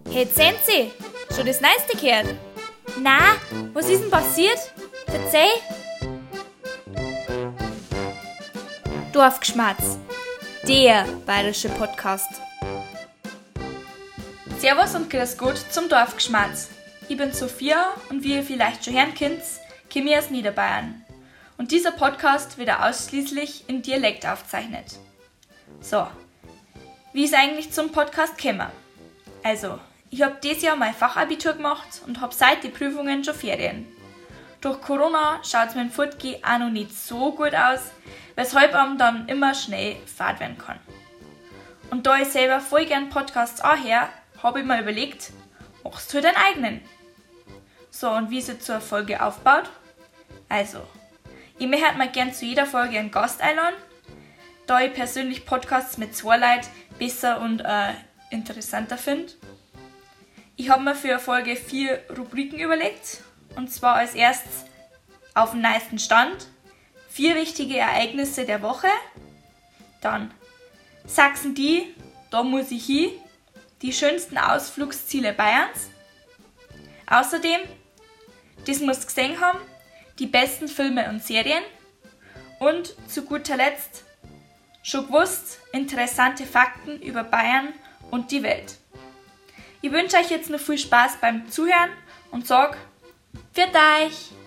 Hey Zenzi, schon das Neueste gehört? Na, was ist denn passiert? Verzeih! Dorfgeschmatz, der bayerische Podcast. Servus und grüß Gott zum Dorfgeschmatz. Ich bin Sophia und wie ihr vielleicht schon hören könnt, komme ich aus Niederbayern. Und dieser Podcast wird ausschließlich in Dialekt aufgezeichnet. So, wie ist eigentlich zum Podcast gekommen? Also, ich habe dieses Jahr mein Fachabitur gemacht und habe seit die Prüfungen schon Ferien. Durch Corona schaut es mit dem Fortgehen auch noch nicht so gut aus, weshalb einem dann immer schnell fad werden kann. Und da ich selber voll gern Podcasts anhöre, habe ich mir überlegt, machst du halt deinen eigenen. So, und wie ist jetzt so eine Folge aufgebaut? Also, ich möchte mir gern zu jeder Folge einen Gast einladen, da ich persönlich Podcasts mit zwei Leuten besser und interessanter finde. Ich habe mir für eine Folge 4 Rubriken überlegt, und zwar als erstes auf dem neuesten Stand, 4 wichtige Ereignisse der Woche, dann Sachsen die, da muss ich hin, die schönsten Ausflugsziele Bayerns, außerdem, das musst du gesehen haben, die besten Filme und Serien und zu guter Letzt, schon gewusst, interessante Fakten über Bayern und die Welt. Ich wünsche euch jetzt noch viel Spaß beim Zuhören und sage, für euch!